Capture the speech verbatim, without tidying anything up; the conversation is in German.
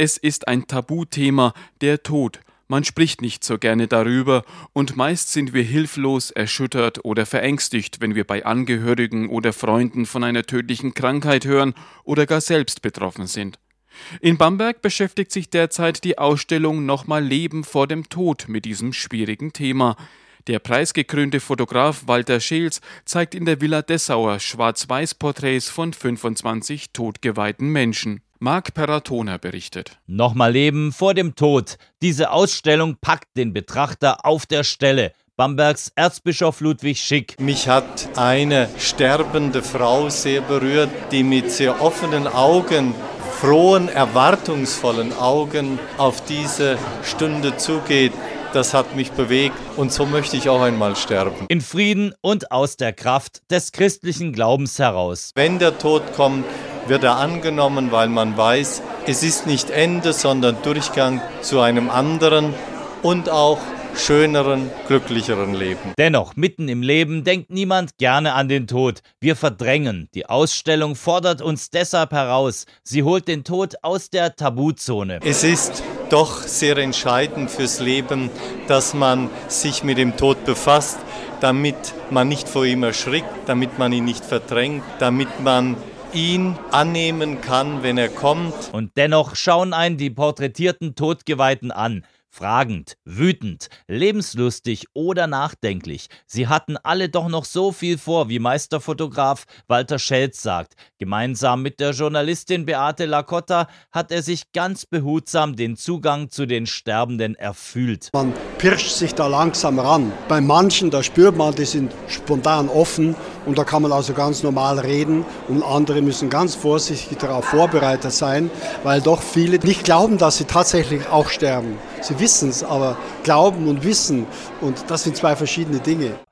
Es ist ein Tabuthema, der Tod. Man spricht nicht so gerne darüber und meist sind wir hilflos, erschüttert oder verängstigt, wenn wir bei Angehörigen oder Freunden von einer tödlichen Krankheit hören oder gar selbst betroffen sind. In Bamberg beschäftigt sich derzeit die Ausstellung Nochmal Leben vor dem Tod mit diesem schwierigen Thema. Der preisgekrönte Fotograf Walter Scheels zeigt in der Villa Dessauer Schwarz-Weiß-Porträts von fünfundzwanzig todgeweihten Menschen. Marc Peratona berichtet. Nochmal Leben vor dem Tod. Diese Ausstellung packt den Betrachter auf der Stelle. Bambergs Erzbischof Ludwig Schick. Mich hat eine sterbende Frau sehr berührt, die mit sehr offenen Augen, frohen, erwartungsvollen Augen auf diese Stunde zugeht. Das hat mich bewegt und so möchte ich auch einmal sterben. In Frieden und aus der Kraft des christlichen Glaubens heraus. Wenn der Tod kommt, wird er angenommen, weil man weiß, es ist nicht Ende, sondern Durchgang zu einem anderen und auch schöneren, glücklicheren Leben. Dennoch, mitten im Leben denkt niemand gerne an den Tod. Wir verdrängen. Die Ausstellung fordert uns deshalb heraus. Sie holt den Tod aus der Tabuzone. Es ist doch sehr entscheidend fürs Leben, dass man sich mit dem Tod befasst, damit man nicht vor ihm erschrickt, damit man ihn nicht verdrängt, damit man ihn annehmen kann, wenn er kommt. Und dennoch schauen einen die porträtierten Todgeweihten an. Fragend, wütend, lebenslustig oder nachdenklich. Sie hatten alle doch noch so viel vor, wie Meisterfotograf Walter Schelz sagt. Gemeinsam mit der Journalistin Beate Lacotta hat er sich ganz behutsam den Zugang zu den Sterbenden erfühlt. Man pirscht sich da langsam ran. Bei manchen, da spürt man, die sind spontan offen und da kann man also ganz normal reden und andere müssen ganz vorsichtig darauf vorbereitet sein, weil doch viele nicht glauben, dass sie tatsächlich auch sterben. Sie wissen es, aber glauben und wissen, und das sind zwei verschiedene Dinge.